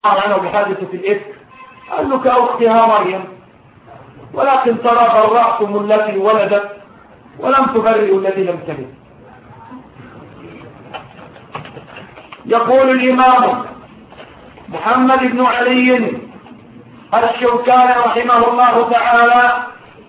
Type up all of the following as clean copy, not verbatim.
عنه بحادثة الإفك، قال له كأختها مريم، ولكن ترى برأتم التي ولدت ولم تبرئوا الذي لم تلد. يقول الإمام محمد بن علي الشوكاني رحمه الله تعالى: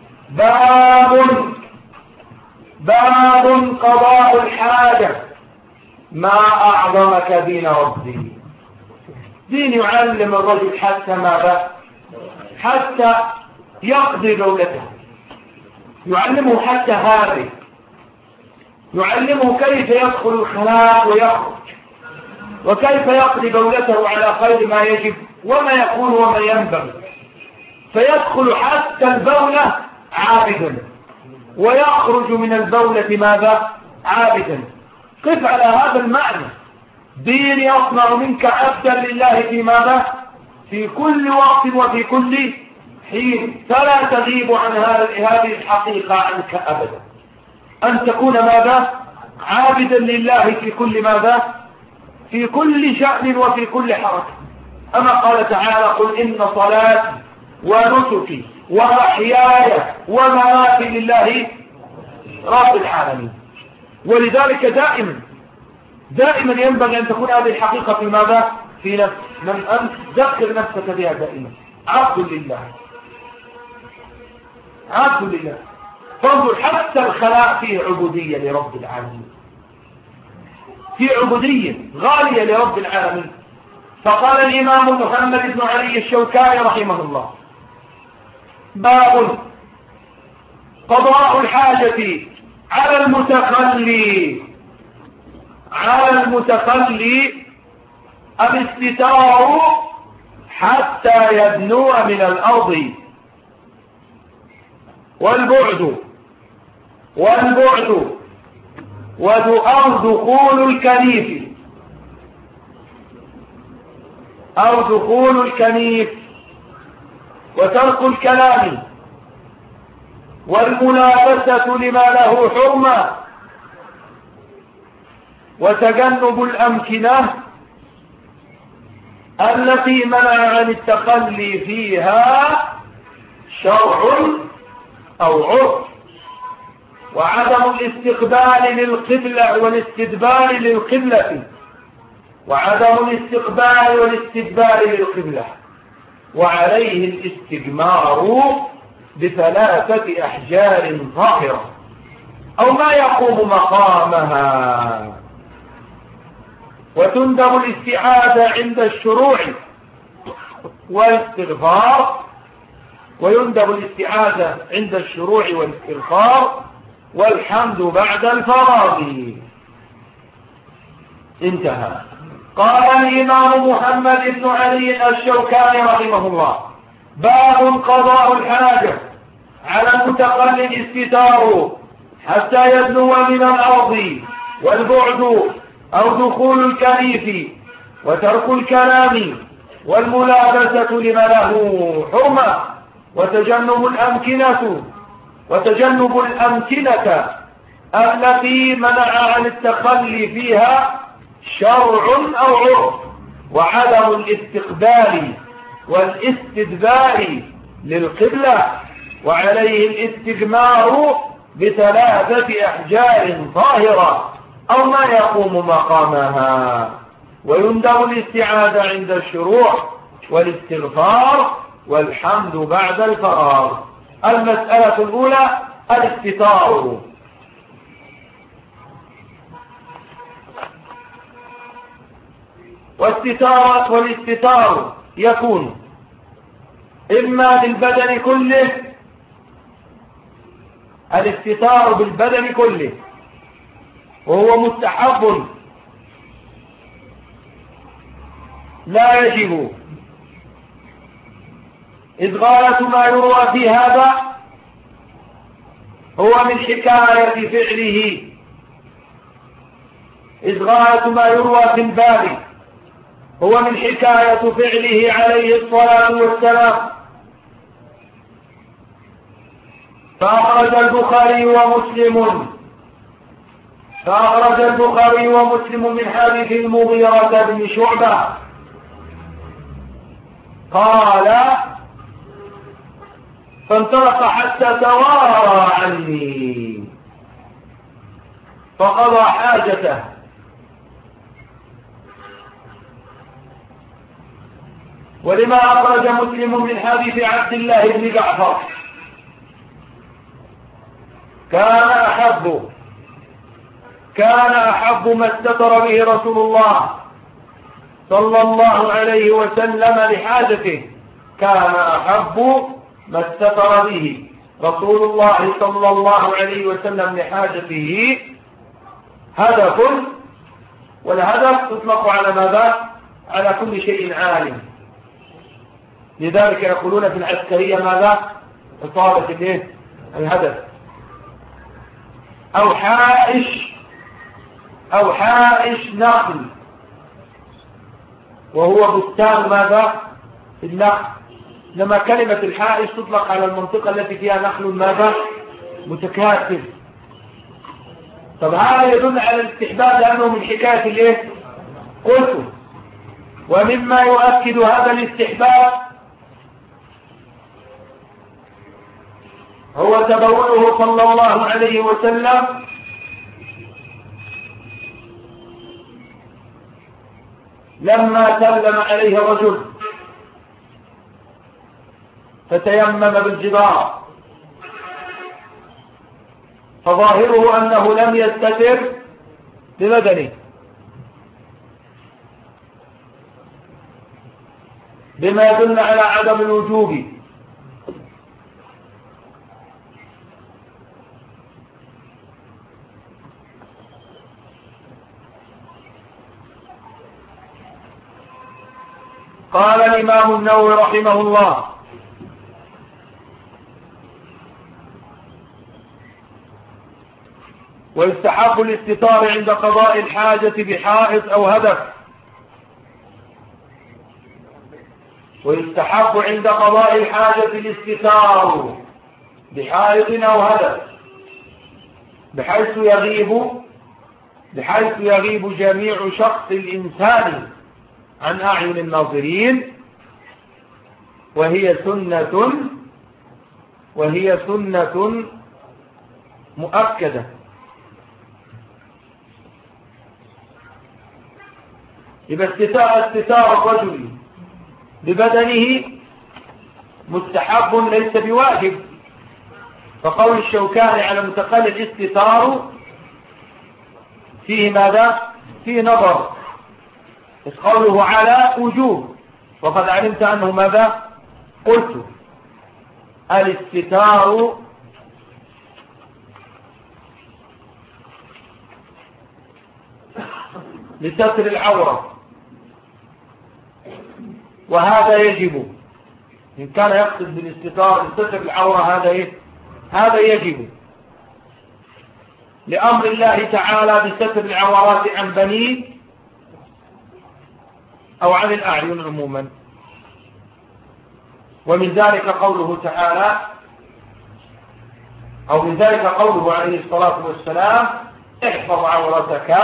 باب قضاء الحاجة، ما أعظمك دين ربي. دين يعلم الرجل حتى ماذا؟ حتى يقضي دولته، يعلمه حتى هذه، يعلمه كيف يدخل الخلاء ويخرج، وكيف يقضي دولته على خير ما يجب وما يكون وما ينبغي، فيدخل حتى البولة عابدا ويخرج من البولة ماذا؟ عابدا. قف على هذا المعنى. دين يصنع منك عبدا لله في ماذا؟ في كل وقت وفي كل حين، فلا تغيب عن هذه الحقيقة عنك أبدا، أن تكون ماذا؟ عابدا لله في كل ماذا؟ في كل شأن وفي كل حركة. أما قال تعالى: قل إن صلاتي ونسكي ومحياي ومماتي لله رب العالمين. ولذلك دائما ينبغي أن تكون هذه الحقيقة في ماذا؟ في نفسك. من أنت ذكر نفسك بها دائما: عبد لله، عبد لله. فانظر، حتى الخلاء فيه عبودية لرب العالمين، في عبودية غالية لرب العالمين. فقال الإمام محمد بن علي الشوكاني رحمه الله: باب قضاء الحاجة على المتخلي الاستتار حتى يدنو من الأرض، والبعد أو دخول الكنيف وترك الكلام والملابسة لما له حرمة وتجنب الأمكنة التي منع عن التخلي فيها شرع أو عرف، وعدم الاستقبال للقبلة والاستدبار للقبلة، وعليه الاستجمار ب3 أحجار ظاهرة أو ما يقوم مقامها. وتندب الاستعاذة عند الشروع والاستغفار، والحمد بعد الفراغ. انتهى. قال الإمام محمد بن علي الشوكاني رحمه الله: باب قضاء الحاجة على المتخلي الاستتار حتى يدنو من الأرض، والبعد أو دخول الكنيف وترك الكلام والملابسة لما له حرمة وتجنب الأمكنة التي منع عن التخلي فيها شرع أو عرف، وعدم الاستقبال والاستدبار للقبلة، وعليه الاستجمار ب3 أحجار ظاهرة أو ما يقوم مقامها. ويندب الاستعاذة عند الشروع والاستغفار والحمد بعد الفراغ. المسألة الأولى: الاستتار. والاستتار يكون إما بالبدن كله، الاستتار بالبدن كله، وهو مستحب لا يجب، إذ غاية ما يروى في هذا هو من حكاية فعله، إذ غاية ما يروى في الباب هو من حكاية فعله عليه الصلاة والسلام. فأخرج البخاري ومسلم من حديث المغيرة بن شعبة قال فانطلق حتى توارى عني فقضى حاجته. ولما أخرج مسلم من حديث عبد الله بن جعفر كان أحب ما استتر به رسول الله صلى الله عليه وسلم لحاجته. كان أحب ما استتر به رسول الله صلى الله عليه وسلم لحاجته هدف، والهدف تطلق على ماذا؟ على كل شيء عالٍ. لذلك يقولون في العسكرية ماذا؟ إصابة الهدف. أو حائش نخل، وهو بستان ماذا؟ النخل. لما كلمة الحائش تطلق على المنطقة التي فيها نخل ماذا؟ متكاثر. طب هذا يدل على الاستحباب لأنه من حكاية قلت. ومما يؤكد هذا الاستحباب هو تبوله صلى الله عليه وسلم لما سلم عليه رجل فتيمم بالجدار، فظاهره أنه لم يستتر ببدنه، بما يدل على عدم الوجوب. قال الإمام النووي رحمه الله: ويستحب الاستتار عند قضاء الحاجة بحائط أو هدف. ويستحب عند قضاء الحاجة الاستتار بحائط أو هدف بحيث يغيب جميع شخص الإنسان عن أعين الناظرين، وهي سنة مؤكدة. يبقى استتار الرجل ببدنه مستحب ليس بواجب. فقول الشوكاني على متقل الاستتار فيه ماذا؟ فيه نظر. بس قوله على وجوب، وقد علمت أنه ماذا؟ قلت الاستتار لستر العورة، وهذا يجب. إن كان يقصد بالاستتار لستر العورة هذا يجب لأمر الله تعالى بستر العورات عن بنيه أو عن الأعين عموما. ومن ذلك قوله تعالى، أو من ذلك قوله عليه الصلاة والسلام: احفظ عورتك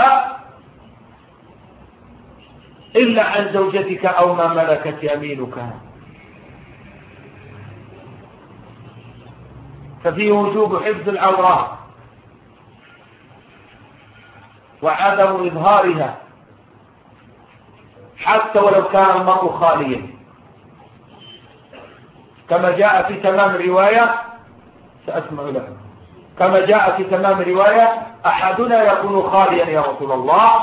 إلا عن زوجتك أو ما ملكت يمينك. ففيه وجوب حفظ العورات وعدم إظهارها حتى ولو كان المرء خاليا، كما جاء في تمام الرواية. سأسمع له. كما جاء في تمام الرواية: أحدنا يكون خاليا يا رسول الله،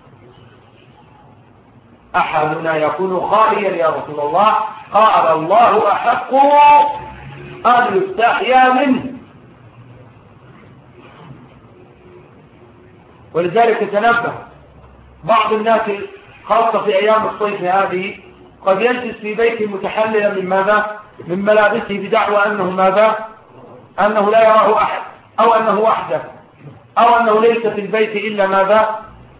أحدنا يكون خاليا يا رسول الله. قال: الله أحق أن يستحيا منه. ولذلك تنبه بعض الناس خاصة في أيام الصيف هذه، قد يجلس في بيته متحللا من ماذا؟ من ملابسه، بدعوى أنه ماذا؟ أنه لا يراه أحد، أو أنه وحده، أو أنه ليس في البيت إلا ماذا؟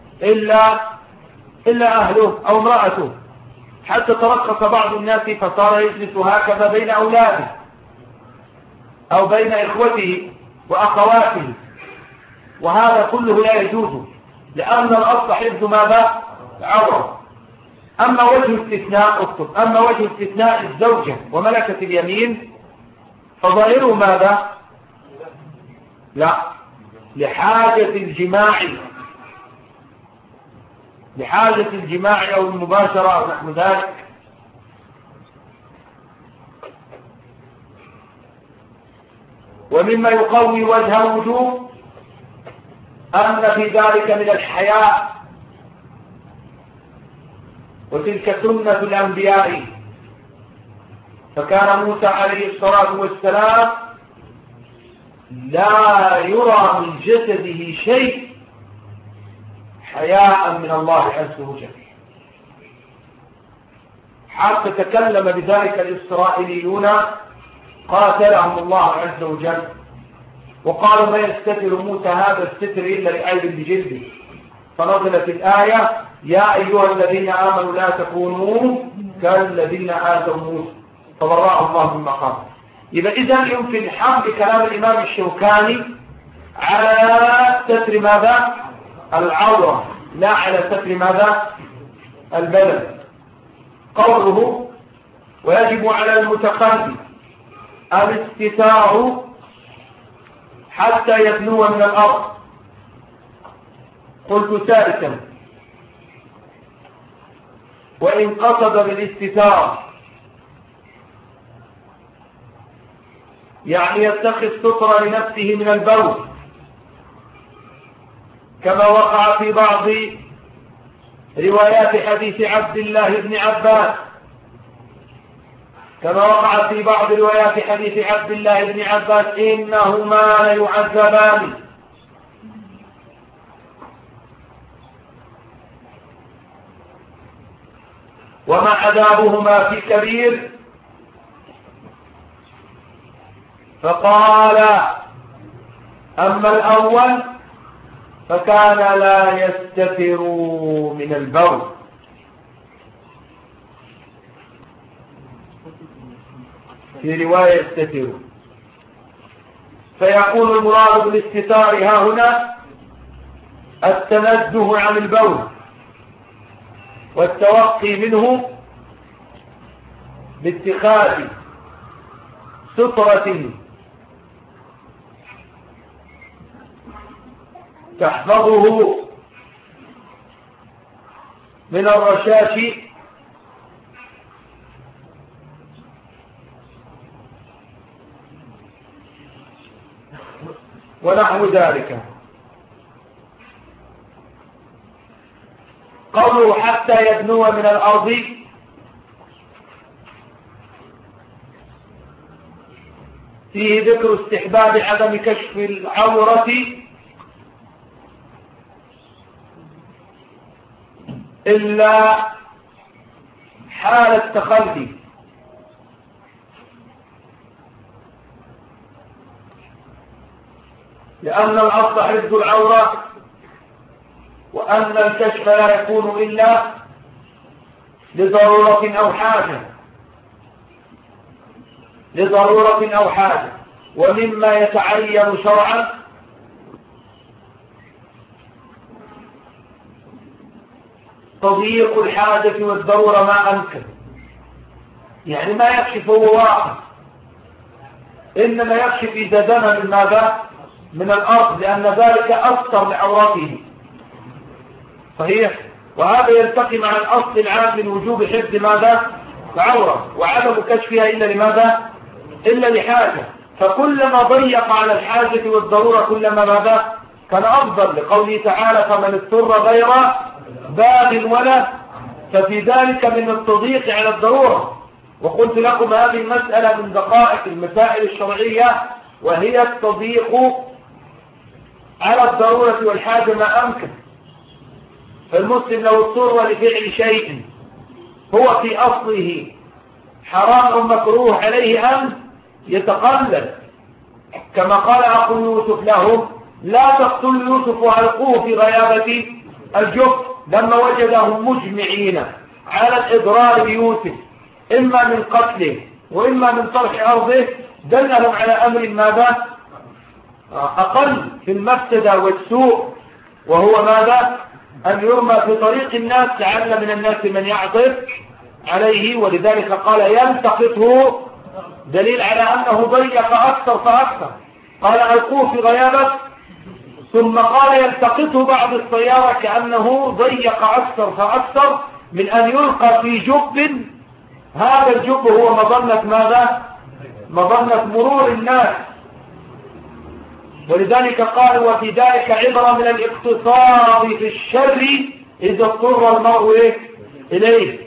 إلا أهله أو امرأته. حتى ترخص بعض الناس فصار يجلس هكذا بين أولاده أو بين إخوته وأخواته، وهذا كله لا يجوز، لأن الأصل حفظ ماذا؟ العورة. أما وجه استثناء اكتب، أما وجه استثناء الزوجة وملكة اليمين فظاهره ماذا؟ لا، لحاجة الجماع، لحاجة الجماع أو المباشرة أو نحو ذلك. ومما يقوي وجه الوجوب أن في ذلك من الحياء، وتلك سنة الأنبياء، فكان موسى عليه الصلاة والسلام لا يرى من جسده شيء حياء من الله عز وجل، حتى تكلم بذلك الإسرائيليون قاتلهم الله عز وجل، وقالوا ما يستتر موسى هذا الستر إلا لعيب بجلده، فنزلت الآية يا أيها الذين آمنوا لا تكونوا كالذين آذوا موسى فبرأه الله مما قال. إذا يمكن الحمد كلام الإمام الشوكاني على ستر ماذا؟ العورة، لا على ستر ماذا؟ البدن. قوله ويجب على المتقدم الاستتار حتى يدنو من الأرض. قلت ثالثا وإن قصد بالاستتار يعني يتخذ سترة لنفسه من البول، كما وقع في بعض روايات حديث عبد الله بن عباس، كما وقع في بعض روايات حديث عبد الله بن عباس إنهما ليعذبان. وما عذابهما في كبير؟ فقال أما الأول فكان لا يستتر من البول. في رواية يستتر، فيكون المراد بالاستتار ها هنا التنزه عن البول والتوقي منه باتخاذ سترة تحفظه من الرشاش ونحو ذلك. قوله حتى يدنو من الأرض فيه ذكر استحباب عدم كشف العورة إلا حال التخلي، لأن الأصل حفظ العورة، وأن الكشف لا يكون إلا لضرورة أو حاجة، لضرورة أو حاجة. ومما يتعين شرعا تضييق الحاجة والضرورة ما أمكن، يعني ما يكشف هو واحد، إنما يكشف إذا دنا من ماذا؟ من الأرض، لأن ذلك أكثر لعورته. صحيح؟ وهذا يلتقي مع الأصل العام من وجوب حفظ ماذا؟ العورة، وعدم كشفها إلا لماذا؟ إلا لحاجة. فكلما ضيق على الحاجة والضرورة كلما ماذا؟ كان أفضل، لقوله تعالى فمن اضطر غير باغ ولا، ففي ذلك من التضييق على الضرورة. وقلت لكم هذه المسألة من دقائق المسائل الشرعية، وهي التضييق على الضرورة والحاجة ما أمكن. فالمسلم لو اضطر لفعل شيء هو في أصله حرام أو مكروه عليه أن يتقلد، كما قال أخو يوسف له لا تقتل يوسف وألقوه في غيابة الجب، لما وجدهم مجمعين على الإضرار بيوسف إما من قتله وإما من طرح أرضه، دلهم على أمر ماذا؟ أقل في المفسدة والسوء، وهو ماذا؟ أن يرمى في طريق الناس لعل من الناس من يعطف عليه، ولذلك قال يلتقطه، دليل على أنه ضيق أكثر فأكثر. قال ألقوه في غيابة، ثم قال يلتقطه بعض السيارة، كأنه ضيق أكثر فأكثر من أن يلقى في جب. هذا الجب هو مظنة ماذا؟ مظنة مرور الناس. ولذلك قال وفي ذلك عبرة من الاقتصاد في الشر إذا اضطر المرء إليه.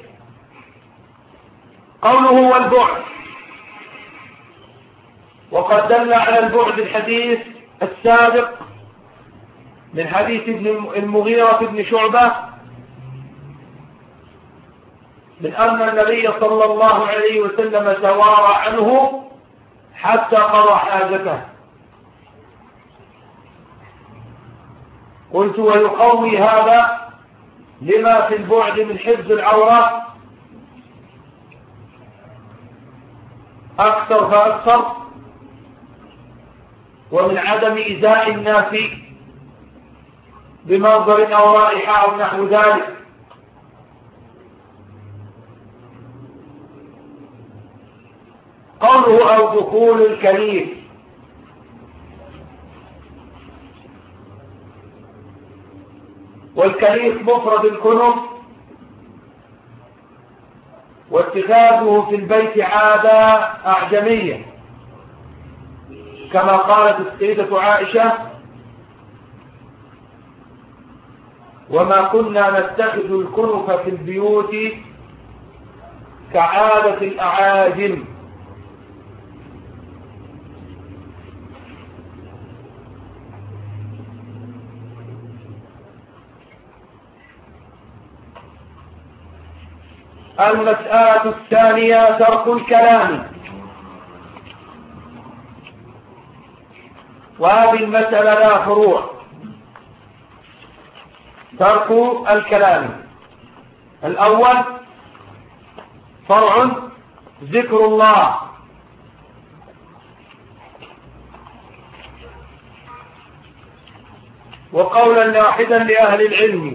قوله والبعد، وقد دل على البعد الحديث السابق من حديث ابن المغيرة بن شعبة من أن النبي صلى الله عليه وسلم توارى عنه حتى قضى حاجته. قلت ويقوي هذا لما في البعد من حفظ العورات أكثر فأكثر، ومن عدم إيذاء الناس بمنظر أو رائحة أو نحو ذلك. قوله أو دخول الكنيف، والكنيف مفرد الكنف، واتخاذه في البيت عادة أعجمية، كما قالت السيدة عائشة وما كنا نتخذ الكنف في البيوت كعادة الأعاجم. المسألة الثانية ترك الكلام، وهذه المسألة لها فروع. ترك الكلام الأول فرع ذكر الله، وقولا واحدا لأهل العلم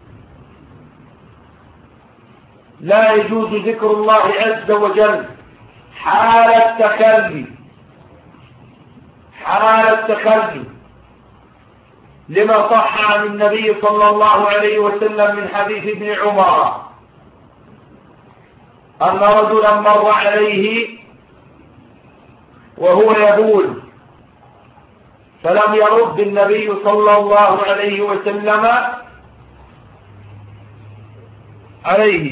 لا يجوز ذكر الله عز وجل حال التخلي لما صح عن النبي صلى الله عليه وسلم من حديث ابن عمر أن رجلا مر عليه وهو يبول فلم يرد النبي صلى الله عليه وسلم عليه،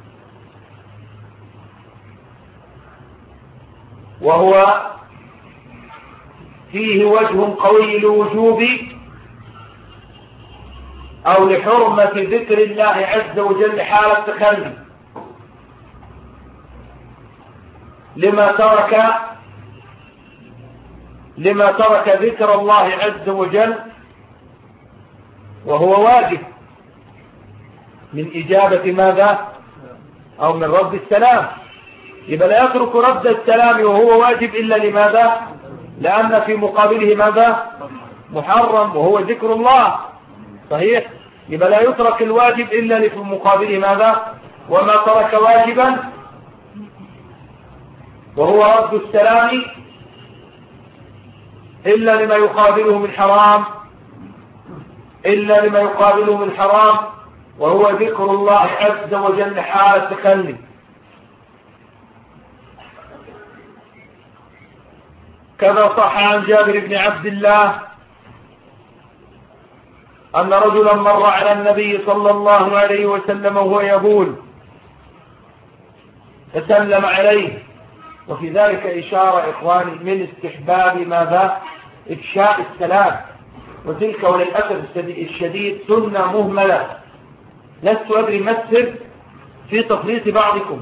وهو فيه وجه قوي لوجوب أو لحرمة ذكر الله عز وجل حال التخلي لما ترك ذكر الله عز وجل وهو واجب من إجابة ماذا؟ أو من رد السلام. يبقى لا يترك رد السلام وهو واجب إلا لماذا؟ لأن في مقابله ماذا؟ محرم وهو ذكر الله. صحيح؟ يبقى لا يترك الواجب إلا في مقابله ماذا؟ وما ترك واجبا وهو رد السلام إلا لما يقابله من حرام وهو ذكر الله عز وجل حال التخلي. كذا صح عن جابر بن عبد الله أن رجلا مر على النبي صلى الله عليه وسلم وهو يبول فسلم عليه، وفي ذلك إشارة إخواني من استحباب ماذا؟ إفشاء السلام، وتلك وللأسف الشديد سنة مهملة. لست أدري ما السر في تفريط بعضكم،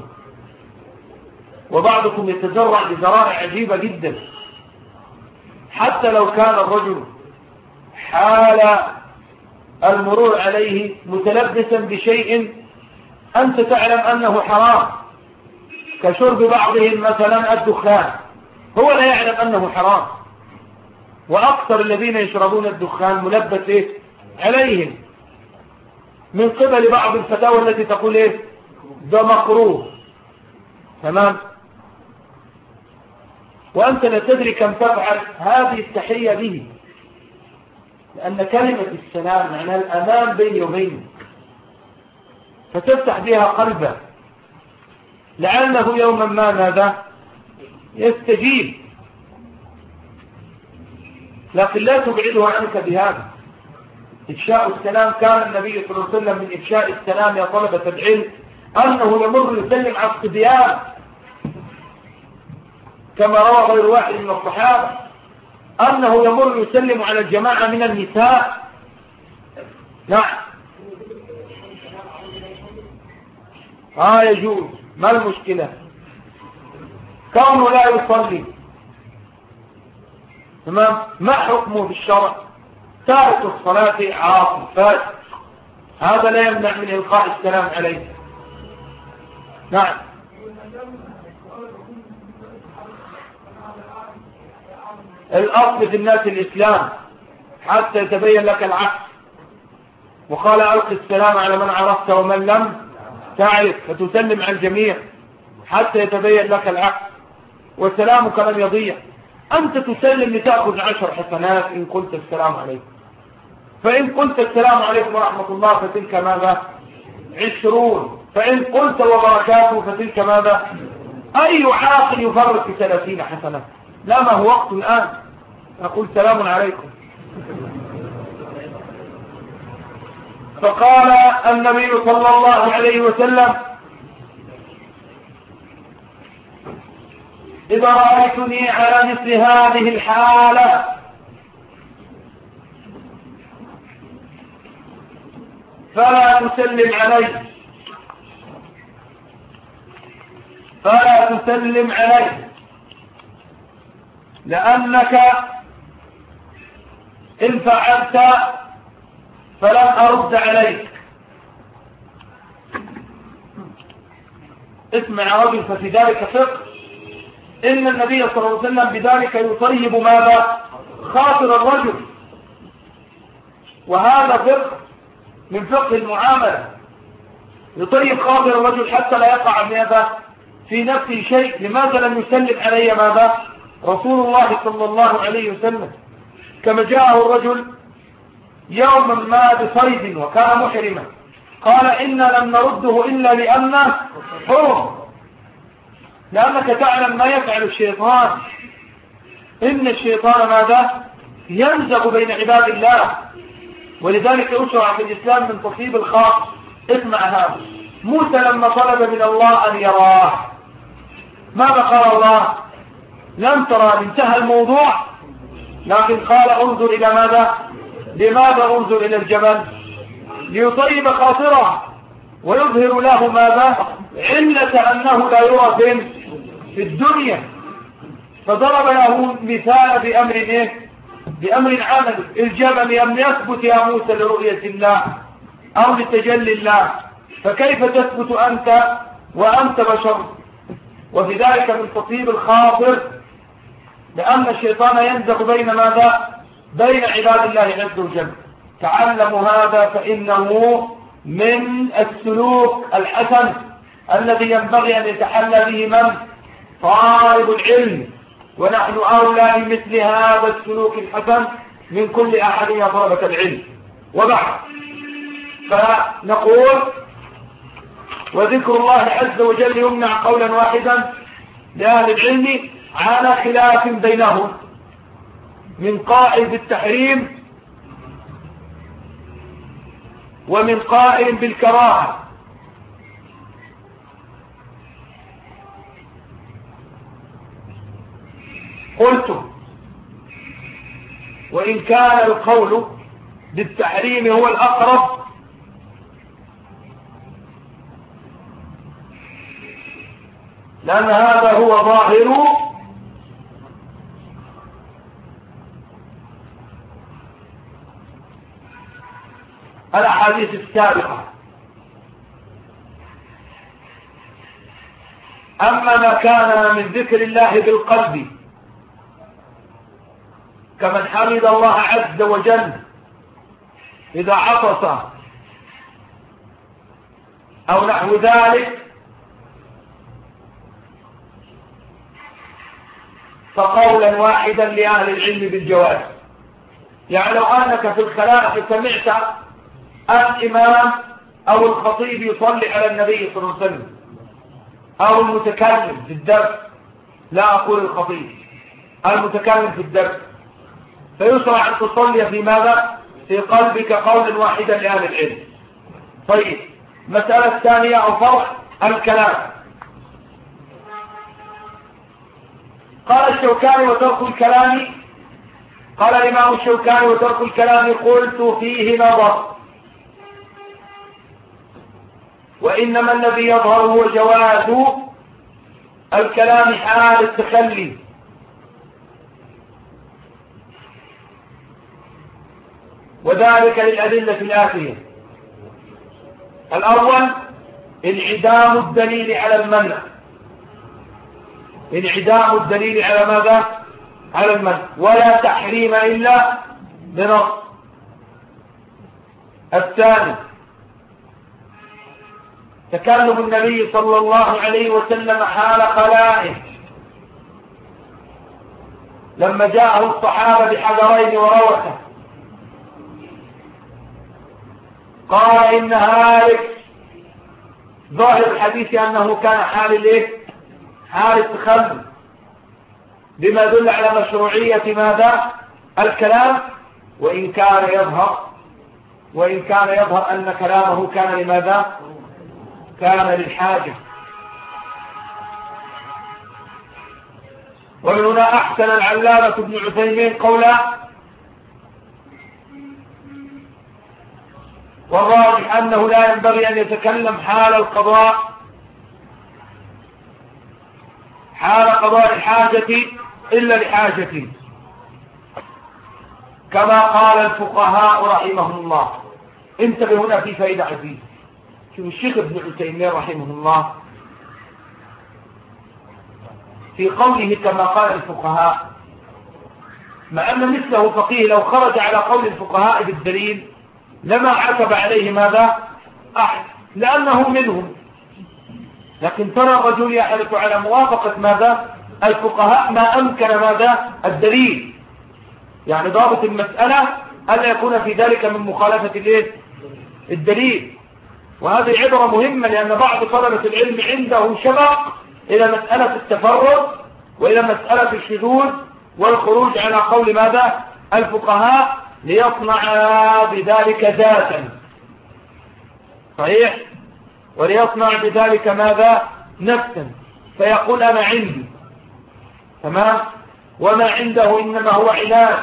وبعضكم يتجرع بذرائع عجيبة جدا. حتى لو كان الرجل حال المرور عليه متلبسا بشيء أنت تعلم أنه حرام، كشرب بعضهم مثلا الدخان، هو لا يعلم أنه حرام، وأكثر الذين يشربون الدخان ملبس عليهم. من قبل بعض الفتاوى التي تقول ايه ده مكروه. تمام. وأنت لا تدري كم تفعل هذه التحية به، لأن كلمة السلام معناها الأمان بيني وبينك، فتفتح بها قلبه لعله يوما ما ماذا يستجيب، لكن لا تبعده عنك بهذا. إفشاء السلام، كان النبي صلى الله عليه وسلم من إفشاء السلام يا طلبة العلم أنه يمر يسلم على الصبيان، كما روى غير واحد من الصحابة أنه يمر يسلم على الجماعة من النساء. نعم يجوز، ما المشكلة؟ كونه لا يصلي، تمام، ما حكمه بالشرع؟ تارك الصلاة عاصي فاسق، هذا لا يمنع من إلقاء السلام عليه. نعم. الأصل في الناس الإسلام حتى يتبين لك العكس، وقال ألق السلام على من عرفت ومن لم تعرف، فتسلم على الجميع حتى يتبين لك العكس، وسلامك لم يضيع. أنت تسلم لتأخذ 10 حسنات إن قلت السلام عليكم، فإن قلت السلام عليكم ورحمة الله فتلك ماذا 20، فإن قلت وبركاته فتلك ماذا. أي عاقل يفرق في 30 حسنة؟ لا، ما هو وقت الآن أقول سلام عليكم. فقال النبي صلى الله عليه وسلم إذا رأيتني على مثل هذه الحالة فلا تسلم علي، فلا تسلم علي، لأنك إن فعلت فلن أرد عليك. اسمع يا رجل، ففي ذلك فقه، إن النبي صلى الله عليه وسلم بذلك يطيب ماذا خاطر الرجل، وهذا فقه من فقه المعاملة، يطيب خاطر الرجل حتى لا يقع ماذا في نفسه شيء. لماذا لم يسلم علي ماذا رسول الله صلى الله عليه وسلم؟ كما جاءه الرجل يوما ما بصيد وكان محرما، قال إنا لم نرده إلا لأنه حرم، لأنك تعلم ما يفعل الشيطان، إن الشيطان ماذا ينزغ بين عباد الله، ولذلك يشرع في الإسلام من تصيب الخاص. اسمع هذا، موسى لما طلب من الله أن يراه ماذا قال الله؟ لم ترى، انتهى الموضوع، لكن قال انظر إلى ماذا؟ لماذا انظر إلى الجبل؟ ليطيب خاطره ويظهر له ماذا؟ علة أنه لا يرى في الدنيا. فضرب له مثال بأمر إيه؟ بأمر عملي. الجبل لم يثبت يا موسى لرؤية الله أو لتجلي الله، فكيف تثبت أنت وأنت بشر؟ وفي ذلك من تطيب الخاطر، لأن الشيطان ينزغ بين ماذا؟ بين عباد الله عز وجل. تعلموا هذا، فإنه من السلوك الحسن الذي ينبغي أن يتحلى به من؟ طالب العلم، ونحن أولى بمثل هذا السلوك الحسن من كل أحد يا طلبة العلم. وبعد فنقول وذكر الله عز وجل يمنع قولا واحدا لأهل العلم على خلاف بينهم، من قائل بالتحريم ومن قائل بالكراهة. قلت وإن كان القول بالتحريم هو الأقرب، لأن هذا هو ظاهر الأحاديث السابقة. أما ما كان من ذكر الله بالقلب كمن حمد الله عز وجل إذا عطس أو نحو ذلك، فقولا واحدا لأهل العلم بالجواز. يعني لو أنك في الخلاء سمعت الإمام أو الخطيب يصلي على النبي صلى الله عليه وسلم، أو المتكلم في الدرس، لا أقول الخطيب، المتكلم في الدرس، فيشرع أن تصلي في ماذا؟ في قلبك قولا واحدا لأهل العلم. طيب، مسألة ثانية أو فرع الكلام. قال الشوكاني وترك الكلام، قال الإمام الشوكاني وترك الكلام قلت فيه نظر، وإنما الذي يظهر هو جواز الكلام حال التخلي، وذلك للأدلة الآتية. الأول انعدام الدليل على المنع، انعدام الدليل على ماذا؟ على المنع، ولا تحريم إلا بنص. الثاني تكلم النبي صلى الله عليه وسلم حال خلائه، لما جاءه الصحابة بحجرين وروثه قال إن هالك، ظاهر الحديث أنه كان حال الايه؟ حال التخلف، بما يدل على مشروعية ماذا؟ الكلام، وإن كان يظهر أن كلامه كان لماذا؟ كان للحاجة. ومن هنا أحسن العلامة ابن عثيمين قولا، والراجح أنه لا ينبغي أن يتكلم حال قضاء الحاجة إلا لحاجته، كما قال الفقهاء رحمهم الله. انتبه هنا في فائدة عزيزة. شوف الشيخ ابن عثيمين رحمه الله في قوله كما قال الفقهاء، مع أن مثله فقيه لو خرج على قول الفقهاء بالدليل لما عتب عليه ماذا؟ أحد، لأنه منهم. لكن ترى الرجل يحرص على موافقة ماذا؟ الفقهاء ما أمكن ماذا؟ الدليل. يعني ضابط المسألة ألا يكون في ذلك من مخالفة الدليل. وهذه عبرة مهمة، لأن بعض طلبة العلم عنده شبق إلى مسألة التفرد وإلى مسألة الشذوذ والخروج على قول ماذا؟ الفقهاء، ليصنع بذلك ذاتا، صحيح، وليصنع بذلك ماذا؟ نفسا، فيقول أنا عندي، تمام، وما عنده إنما هو عناد.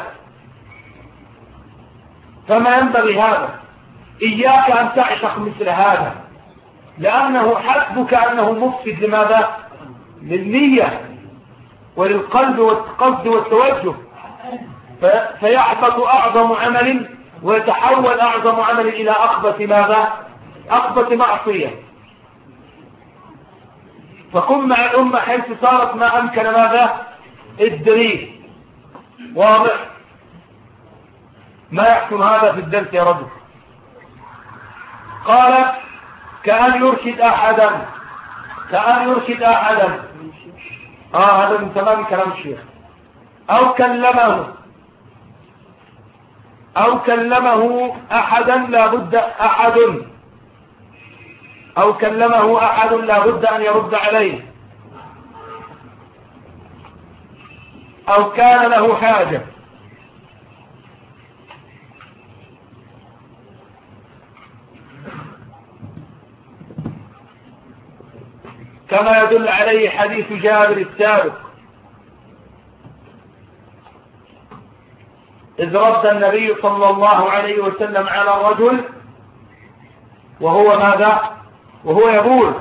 فما ينبغي هذا، إياك أن تعشق مثل هذا، لأنه حسبك أنه مفسد لماذا؟ للنية وللقلب والقصد والتوجه، فيحبط أعظم عمل ويتحول أعظم عمل إلى أخبث ماذا؟ أخبث معصية. فكن مع الأمة حيث صارت ما أمكن ماذا؟ الدليل واضح. ما يحكم هذا في الدرس يا رجل؟ قال كأن يرشد أحدا، هذا من تمام كلام الشيخ. أو كلمه أحدا لا بد أن يرد عليه، أو كان له حاجة. كما يدل عليه حديث جابر السابق، إذ رد النبي صلى الله عليه وسلم على الرجل وهو ماذا؟ وهو يقول،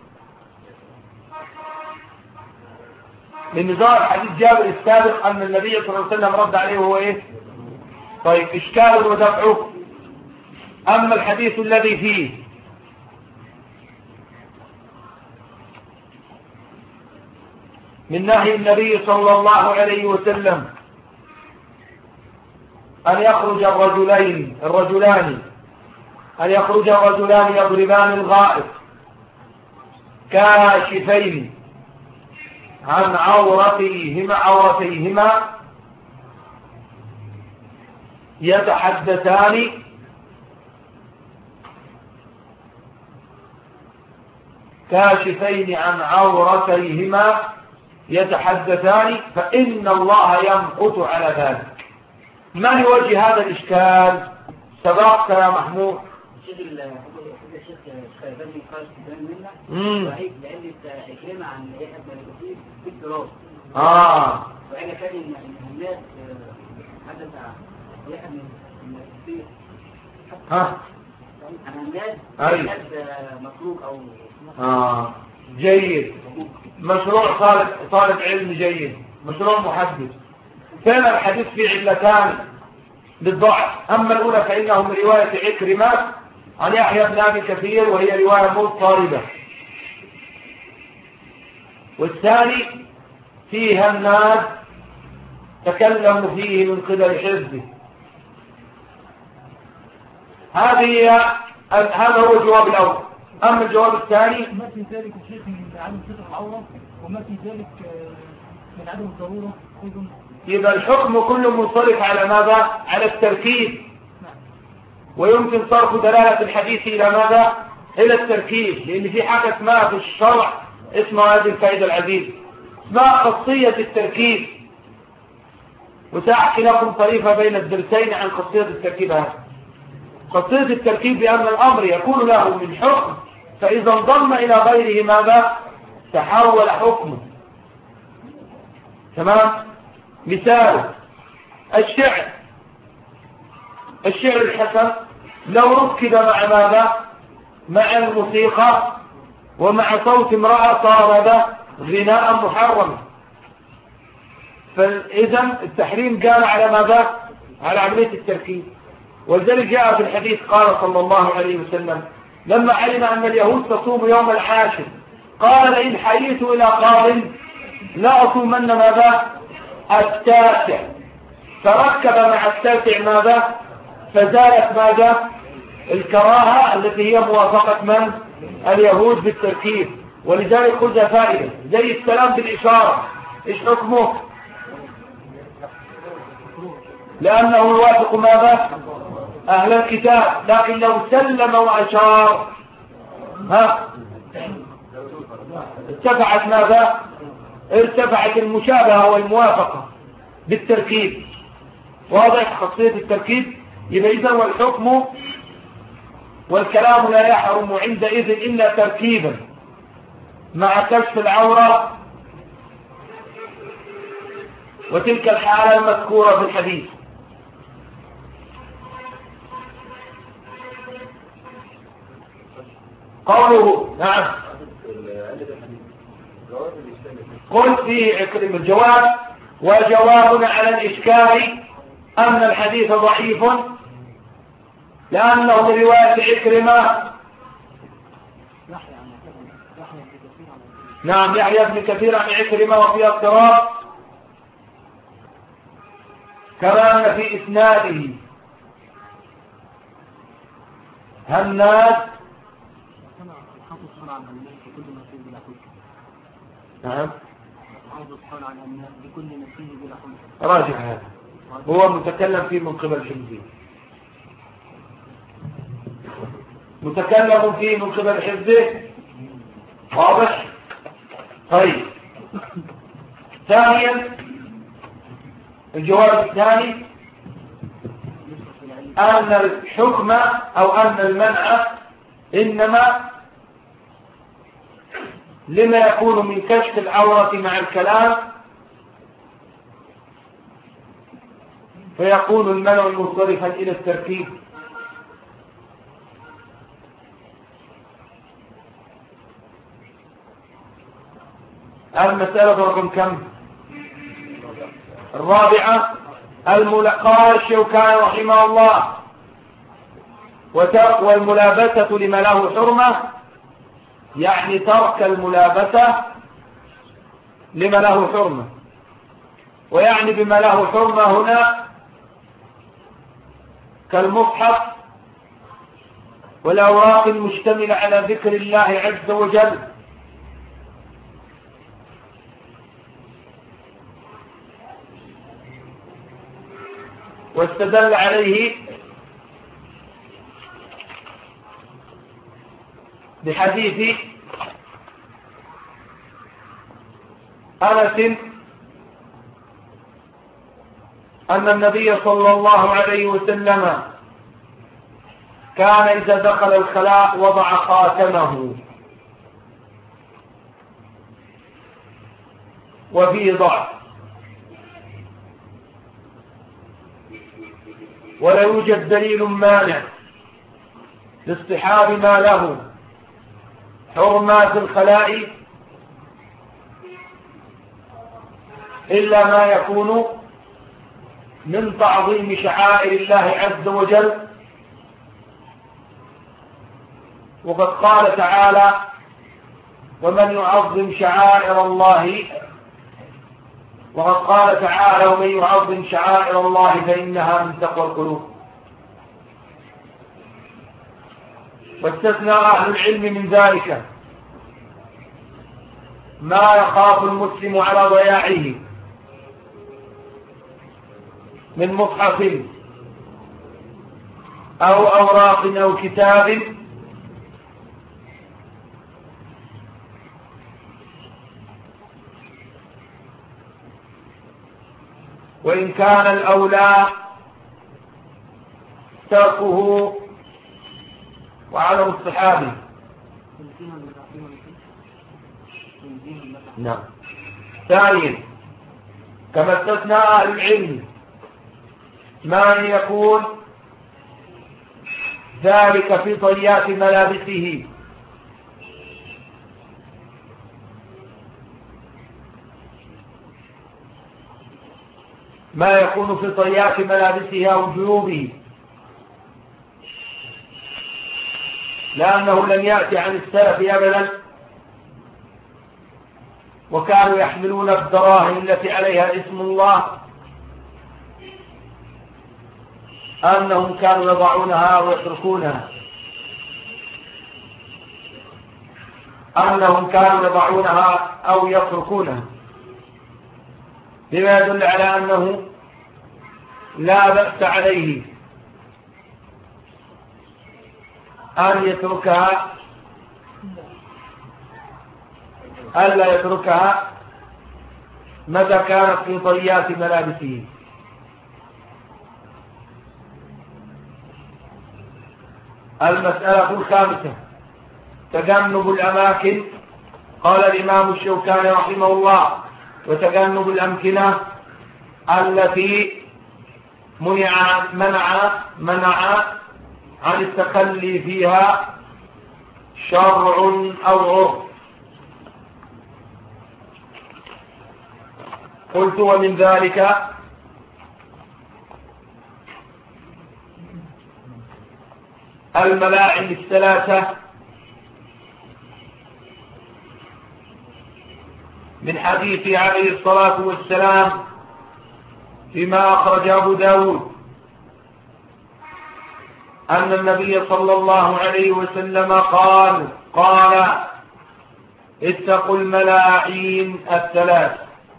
من ظاهر حديث جابر السابق أن النبي صلى الله عليه وسلم رد عليه وهو إيه؟ طيب، إشكال ودفعه. أما الحديث الذي فيه من نهي النبي صلى الله عليه وسلم أن يخرج الرجلان يضربان الغائط كاشفين عن عورتيهما يتحدثان كاشفين عن عورتيهما يتحدثان فإن الله يمقت على ذلك. ما هو وجه هذا الإشكال؟ سبقت يا محمود. الشيخ خيباني قال كلام منا وعيد لأن الكلمة عن يحيى بن كثير في الدراسة وقال كان إن الناس حدث يحيى بن كثير عن الناس مطلوب أو جيد، مشروع طالب علم جيد، مشروع محدث. كان الحديث فيه علتان للضعف، أما الأولى فإنه من رواية عكرمة عن يحيى بن أبي كثير وهي رواية مضطربة، والثاني فيها الناس تكلموا فيه من قبل حزبه. هذا هو الجواب الأول. أما الجواب الثاني ما في ذلك الشيخ من عدم ستر العورة وما في ذلك من عدم الضرورة. يبقى الحكم كله منصرف على ماذا؟ على التركيب، ويمكن صرف دلالة الحديث إلى ماذا؟ إلى التركيب، لأن في حاجة اسمها في الشرع اسمها هذه الفائدة العزيزة اسمها خاصية التركيب، وسأحكي لكم طريقة بين الدرسين عن خاصية التركيب هذا. خاصية التركيب بأن الأمر يكون له من حكم فإذا انضم إلى غيره ماذا؟ تحول حكمه. تمام؟ مثال الشعر الحسن لو ركب مع ماذا؟ مع الموسيقى ومع صوت امرأة صار غناء محرما، فإذا التحريم قال على ماذا؟ على عملية التركيب. ولذلك جاء في الحديث قال صلى الله عليه وسلم لما علم أن اليهود تصوم يوم العاشر قال إن حييت إلى قابل لا أصومن ماذا؟ التاسع، فركب مع التاسع ماذا؟ فزالت ماذا؟ الكراهة التي هي موافقة من؟ اليهود بالتركيب. ولذلك خذها فائدة زي السلام بالإشارة، إيش حكمه؟ لأنه يوافق ماذا؟ أهل الكتاب، لكن لو سلم وأشار ارتفعت ماذا؟ ارتفعت المشابهة والموافقة بالتركيب. واضح خاصية التركيب؟ يبقى إذن والحكم والكلام لا يحرم عندئذ إلا تركيبا مع كشف العورة، وتلك الحالة المذكورة في الحديث. قوله نعم قل فيه عكرمة الجواب وجوابنا على الإشكال أن الحديث ضعيف لأنه من رواية عكرمة. نعم يحيى بن كثير عن عكرمة وفي اضطراب كما أن في إسناده هناد. نعم راجع هذا هو متكلم فيه من قبل حزبه، متكلم فيه من قبل حزبه. واضح؟ طيب ثانيا الجواب الثاني أن الحكم أو أن المنع إنما لما يكون من كشف العورة مع الكلام، فيكون المنع منصرفا إلى التركيب. المسألة رقم كم؟ الرابعة. قال الشوكاني رحمه الله والملابسة لما له حرمة، يعني ترك الملابسة لما له حرمة، ويعني بما له حرمة هنا كالمصحف والأوراق المشتملة على ذكر الله عز وجل واستدل عليه بحديث أنس أن النبي صلى الله عليه وسلم كان إذا دخل الخلاء وضع خاتمه، وفيه ضعف، ولا يوجد دليل مانع لاصطحاب ما له حرمات الخلاء إلا ما يكون من تعظيم شعائر الله عز وجل. وقد قال تعالى: ومن يعظم شعائر الله، وقد قال تعالى: ومن يعظم شعائر الله فإنها من تقوى القلوب. واستثنى أهل العلم من ذلك ما يخاف المسلم على ضياعه من مصحف أو أوراق أو كتاب وإن كان الأولى تركه وعدم اصطحابه. نعم. ثانيا، كما استثنى أهل العلم ما يكون ذلك في طيات ملابسه ما يكون في طيات ملابسه أو جيوبه، لأنه لم يأتي عن السلف أبدا، وكانوا يحملون الدراهم التي عليها اسم الله، أنهم كانوا يضعونها أو يتركونها، أنهم كانوا يضعونها أو يتركونها، بما يدل على أنه لا بأس عليه أن يتركها، ألا يتركها متى كانت في طيات ملابسه. المسألة الخامسة: تجنب الأماكن. قال الإمام الشوكاني رحمه الله: وتجنب الأمكنة التي منع عن التخلي فيها شرع أو عرف. قلت: ومن ذلك الملاعب الثلاثة، من حديث عليه الصلاة والسلام فيما أخرج أبو داود أن النبي صلى الله عليه وسلم قال: اتقوا الملاعين الثلاث: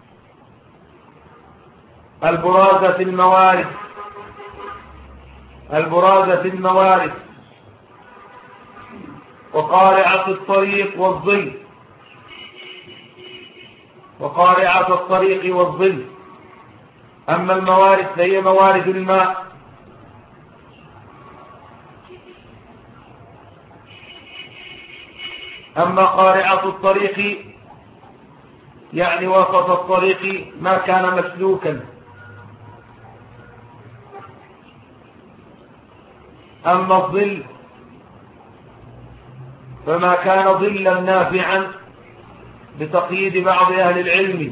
البرازة الموارد، وقارعة الطريق والظل. أما الموارد فهي موارد الماء، أما قارعة الطريق يعني وسط الطريق ما كان مسلوكا، أما الظل فما كان ظلا نافعا بتقييد بعض أهل العلم،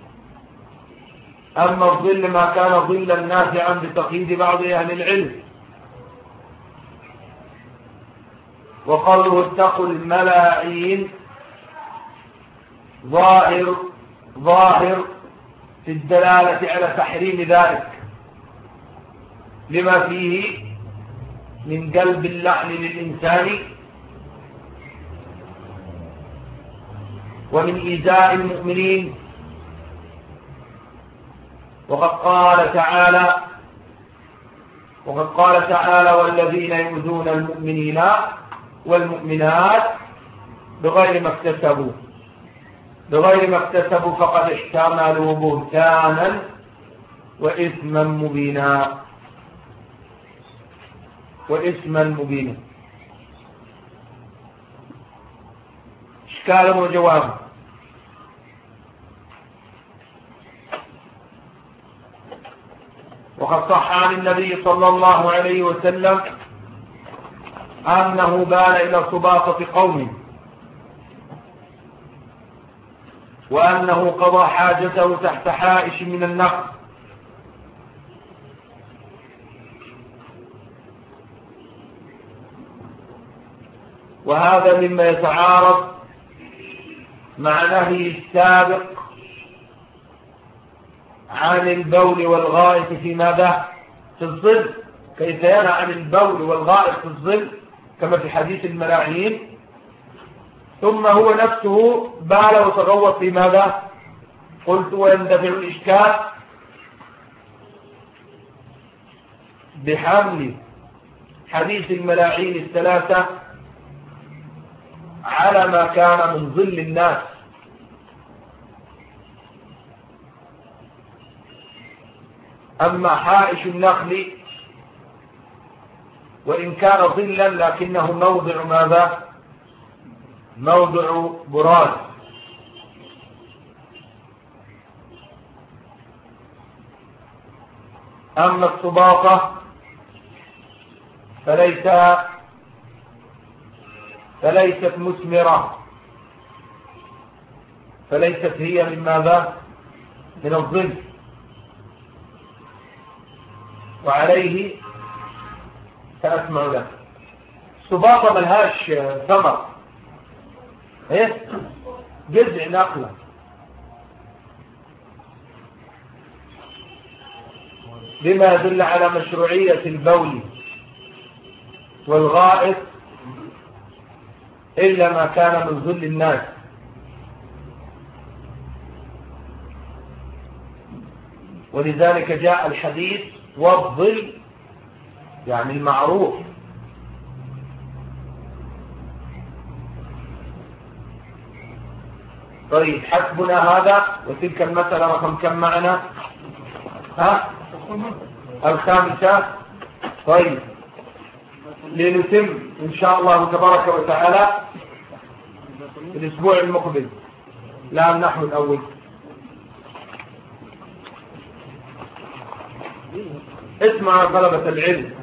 أما الظل ما كان ظلا نافعا بتقييد بعض أهل العلم. وقوله اتقوا الملاعين ظاهر في الدلالة على تحريم ذلك، لما فيه من قلب اللحن للإنسان ومن إيذاء المؤمنين. وقد قال تعالى: وقد قال تعالى والذين يؤذون المؤمنين والمؤمنات بغير ما اكتسبوا فقد احتملوا بهتانا وإثما مبينا. إشكال وجواب. وقد صح عن النبي صلى الله عليه وسلم أنه بال إلى سباطة قوم وأنه قضى حاجته تحت حائش من النخل، وهذا مما يتعارض مع نهي السابق عن البول والغائط في ماذا؟ في الظل. كيف ينهى عن البول والغائط في الظل كما في حديث الملاعين، ثم هو نفسه بال وتغوط في ماذا؟ قلت ويندفع الإشكال بحمل حديث الملاعين الثلاثة على ما كان من ظل الناس، أما حائش النخل وإن كان ظلا لكنه موضع ماذا؟ موضع براز. أما السباطة فليست مثمرة، فليست هي من ماذا؟ من الظل، وعليه سأسمع له. السباطة ملهاش ثمر، ايه جذع نخلة. بما يدل على مشروعية البول والغائط إلا ما كان من ظل الناس. ولذلك جاء الحديث والظل يعني المعروف. طيب حسبنا هذا. وتلك المسألة رقم كم معنا؟ الخامسة. طيب لنتم إن شاء الله تبارك وتعالى الأسبوع المقبل لا النحو الأول. اسمع طلبة العلم،